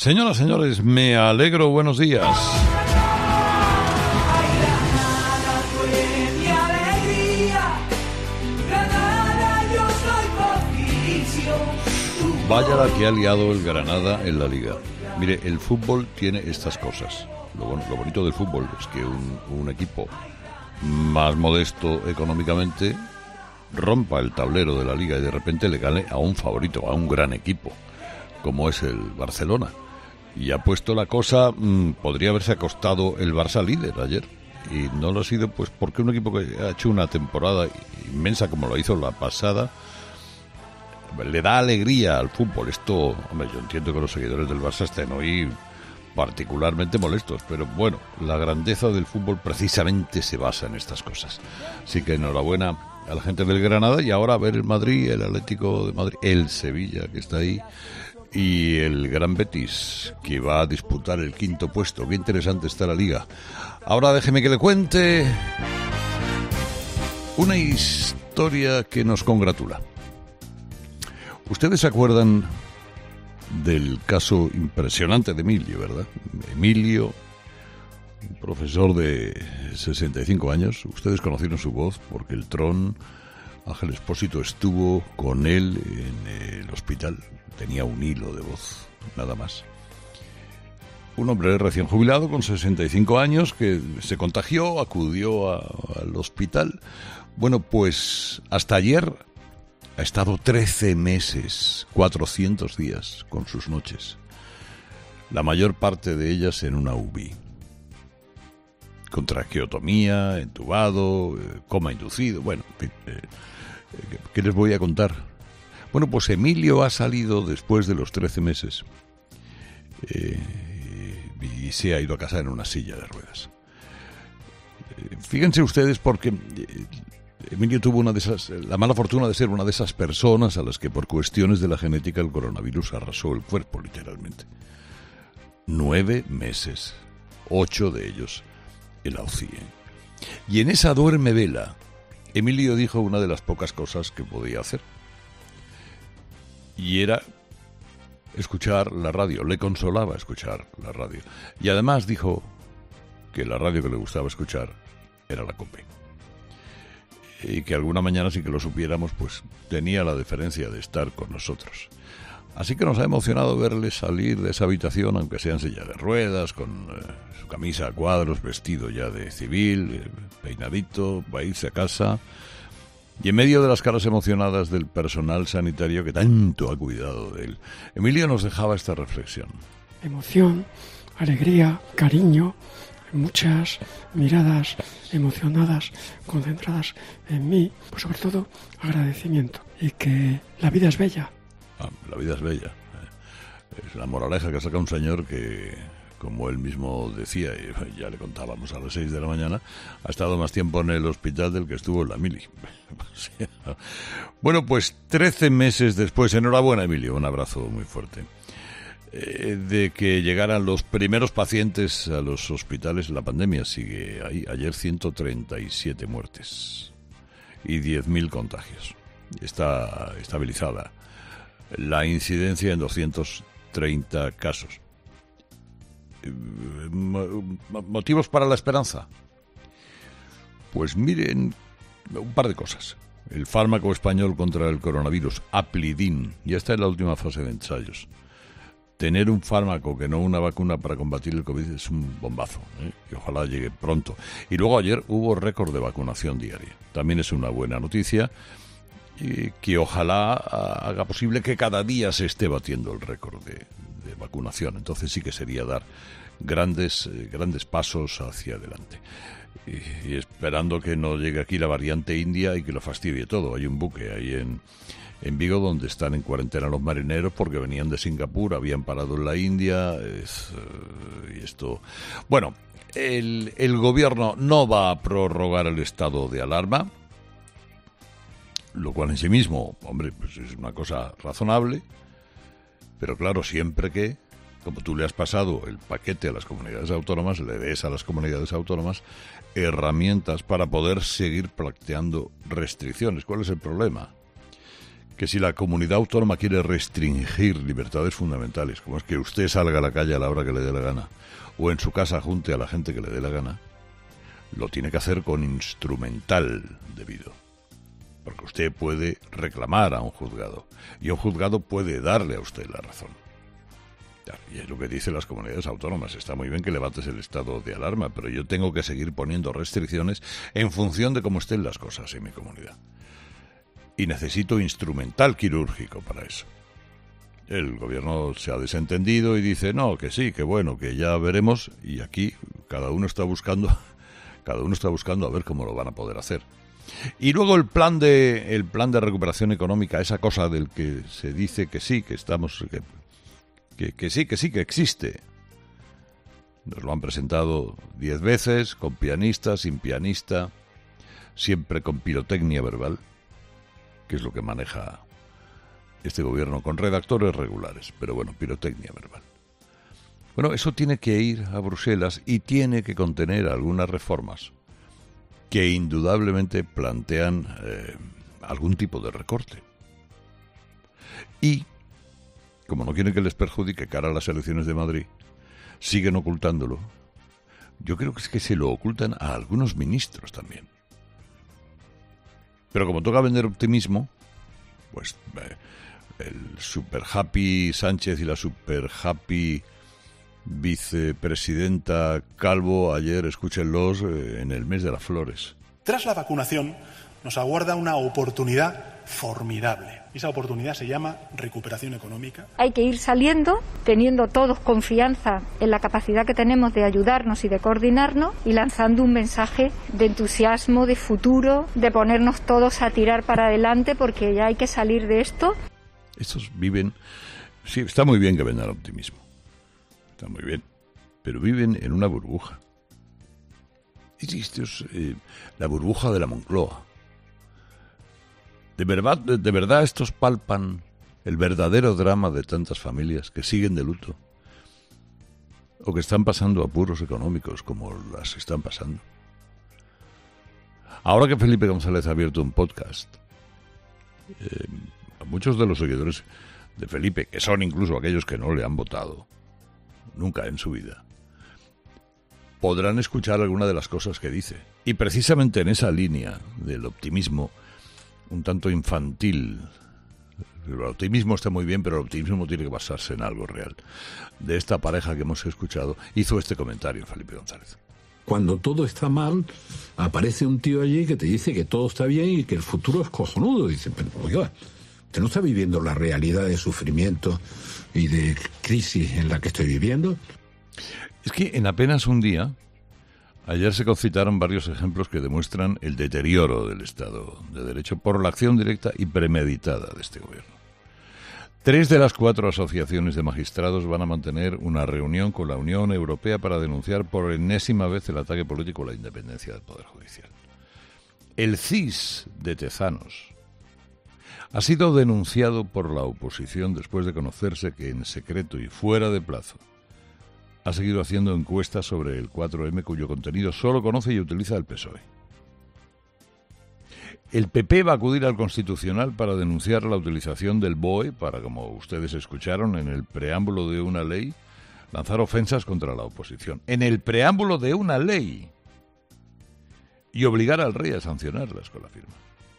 Señoras, señores, me alegro, buenos días. Vaya la que ha liado el Granada en la Liga. Mire, el fútbol tiene estas cosas. Lo bonito del fútbol es que un equipo más modesto económicamente rompa el tablero de la Liga y de repente le gane a un favorito, a un gran equipo, como es el Barcelona. Y ha puesto la cosa, podría haberse acostado el Barça líder ayer. Y no lo ha sido pues porque un equipo que ha hecho una temporada inmensa como lo hizo la pasada, le da alegría al fútbol. Esto, hombre, yo entiendo que los seguidores del Barça estén hoy particularmente molestos, pero bueno, la grandeza del fútbol precisamente se basa en estas cosas. Así que enhorabuena a la gente del Granada, y ahora a ver el Madrid, el Atlético de Madrid, el Sevilla, que está ahí, y el Gran Betis, que va a disputar el quinto puesto. Qué interesante está la Liga. Ahora déjeme que le cuente una historia que nos congratula. ¿Ustedes se acuerdan del caso impresionante de Emilio, verdad? Emilio, un profesor de 65 años. Ustedes conocieron su voz porque el Tron, Ángel Expósito, estuvo con él en el hospital. Tenía un hilo de voz, nada más. Un hombre recién jubilado con 65 años que se contagió, acudió al hospital. Bueno, pues hasta ayer ha estado 13 meses, 400 días con sus noches. La mayor parte de ellas en una UBI. Con traqueotomía, entubado, coma inducido. Bueno, en fin, ¿qué les voy a contar? Bueno, pues Emilio ha salido después de los 13 meses y se ha ido a casa en una silla de ruedas. Fíjense ustedes porque Emilio tuvo la mala fortuna de ser una de esas personas a las que por cuestiones de la genética el coronavirus arrasó el cuerpo, literalmente. 9 meses, 8 de ellos en la UCI. Y en esa duerme vela, Emilio dijo una de las pocas cosas que podía hacer. Y era escuchar la radio, le consolaba escuchar la radio. Y además dijo que la radio que le gustaba escuchar era la COPE. Y que alguna mañana, sin que lo supiéramos, pues tenía la deferencia de estar con nosotros. Así que nos ha emocionado verle salir de esa habitación, aunque sea en silla de ruedas, con su camisa a cuadros, vestido ya de civil, peinadito, va a irse a casa. Y en medio de las caras emocionadas del personal sanitario que tanto ha cuidado de él, Emilio nos dejaba esta reflexión. Emoción, alegría, cariño, muchas miradas emocionadas, concentradas en mí, pues sobre todo agradecimiento, y que la vida es bella. La vida es bella. Es la moraleja que saca un señor que, como él mismo decía, y ya le contábamos a las 6 de la mañana, ha estado más tiempo en el hospital del que estuvo en la mili. Bueno, pues 13 meses después, enhorabuena Emilio, un abrazo muy fuerte, de que llegaran los primeros pacientes a los hospitales. La pandemia sigue ahí. Ayer 137 muertes y 10.000 contagios. Está estabilizada la incidencia en 230 casos. ¿Motivos para la esperanza? Pues miren, un par de cosas. El fármaco español contra el coronavirus, Aplidin, ya está en la última fase de ensayos. Tener un fármaco que no una vacuna para combatir el COVID es un bombazo, y ojalá llegue pronto. Y luego ayer hubo récord de vacunación diaria. También es una buena noticia, y que ojalá haga posible que cada día se esté batiendo el récord de vacunación. Entonces sí que sería dar grandes pasos hacia adelante. Y esperando que no llegue aquí la variante india y que lo fastidie todo. Hay un buque ahí en Vigo donde están en cuarentena los marineros porque venían de Singapur, habían parado en la India. Y esto... Bueno, el gobierno no va a prorrogar el estado de alarma, lo cual en sí mismo, hombre, pues es una cosa razonable. Pero claro, siempre que, como tú le has pasado el paquete a las comunidades autónomas, le des a las comunidades autónomas herramientas para poder seguir planteando restricciones. ¿Cuál es el problema? que si la comunidad autónoma quiere restringir libertades fundamentales, como es que usted salga a la calle a la hora que le dé la gana, o en su casa junte a la gente que le dé la gana, lo tiene que hacer con instrumental debido. Porque usted puede reclamar a un juzgado, y un juzgado puede darle a usted la razón. Y es lo que dicen las comunidades autónomas. Está muy bien que levantes el estado de alarma, pero yo tengo que seguir poniendo restricciones en función de cómo estén las cosas en mi comunidad. Y necesito instrumental quirúrgico para eso. El gobierno se ha desentendido y dice, no, que sí, que bueno, que ya veremos, y aquí cada uno está buscando a ver cómo lo van a poder hacer. Y luego el plan de recuperación económica, esa cosa del que se dice que sí, que estamos que sí, que existe. Nos lo han presentado 10 veces, con pianista, sin pianista, siempre con pirotecnia verbal, que es lo que maneja este gobierno, con redactores regulares, pero bueno, pirotecnia verbal. Bueno, eso tiene que ir a Bruselas y tiene que contener algunas reformas que indudablemente plantean algún tipo de recorte. Y, como no quieren que les perjudique cara a las elecciones de Madrid, siguen ocultándolo. Yo creo que es que se lo ocultan a algunos ministros también. Pero como toca vender optimismo, pues el super happy Sánchez y la super happy vicepresidenta Calvo, ayer, escúchenlos, en el mes de las flores. Tras la vacunación nos aguarda una oportunidad formidable. Esa oportunidad se llama recuperación económica. Hay que ir saliendo, teniendo todos confianza en la capacidad que tenemos de ayudarnos y de coordinarnos y lanzando un mensaje de entusiasmo, de futuro, de ponernos todos a tirar para adelante porque ya hay que salir de esto. Estos viven... Sí, está muy bien que vendan optimismo. Está muy bien. Pero viven en una burbuja. Y esto es la burbuja de la Moncloa. De verdad estos palpan el verdadero drama de tantas familias que siguen de luto o que están pasando apuros económicos como las están pasando. Ahora que Felipe González ha abierto un podcast, a muchos de los seguidores de Felipe, que son incluso aquellos que no le han votado nunca en su vida, podrán escuchar alguna de las cosas que dice. Y precisamente en esa línea del optimismo un tanto infantil. El optimismo está muy bien, pero el optimismo tiene que basarse en algo real. De esta pareja que hemos escuchado, hizo este comentario Felipe González. Cuando todo está mal, aparece un tío allí que te dice que todo está bien y que el futuro es cojonudo. Dice, pero oiga, ¿usted no está viviendo la realidad de sufrimiento y de crisis en la que estoy viviendo? Es que en apenas un día, ayer se concitaron varios ejemplos que demuestran el deterioro del Estado de Derecho por la acción directa y premeditada de este gobierno. 3 de las 4 asociaciones de magistrados van a mantener una reunión con la Unión Europea para denunciar por enésima vez el ataque político a la independencia del Poder Judicial. El CIS de Tezanos ha sido denunciado por la oposición después de conocerse que en secreto y fuera de plazo ha seguido haciendo encuestas sobre el 4M cuyo contenido solo conoce y utiliza el PSOE. El PP va a acudir al Constitucional para denunciar la utilización del BOE para, como ustedes escucharon, en el preámbulo de una ley, lanzar ofensas contra la oposición. En el preámbulo de una ley. Y obligar al rey a sancionarlas con la firma.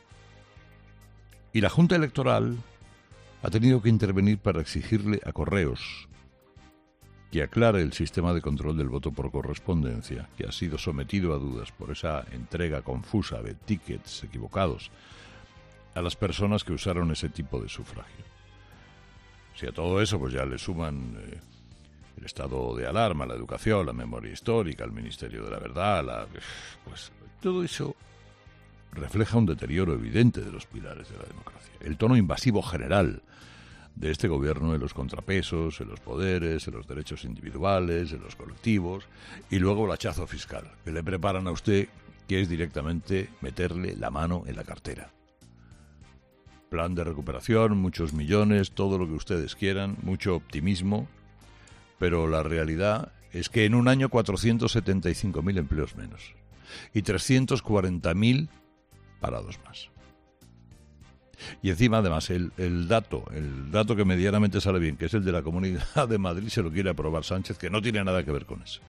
Y la Junta Electoral ha tenido que intervenir para exigirle a Correos que aclare el sistema de control del voto por correspondencia, que ha sido sometido a dudas por esa entrega confusa de tickets equivocados a las personas que usaron ese tipo de sufragio. Si a todo eso pues ya le suman el estado de alarma, la educación, la memoria histórica, el Ministerio de la Verdad, pues todo eso refleja un deterioro evidente de los pilares de la democracia. El tono invasivo general de este gobierno en los contrapesos, en los poderes, en los derechos individuales, en los colectivos, y luego el hachazo fiscal, que le preparan a usted, que es directamente meterle la mano en la cartera. Plan de recuperación, muchos millones, todo lo que ustedes quieran, mucho optimismo, pero la realidad es que en un año 475.000 empleos menos y 340.000 parados más. Y encima, además, el dato que medianamente sale bien, que es el de la Comunidad de Madrid, se lo quiere aprobar Sánchez, que no tiene nada que ver con eso.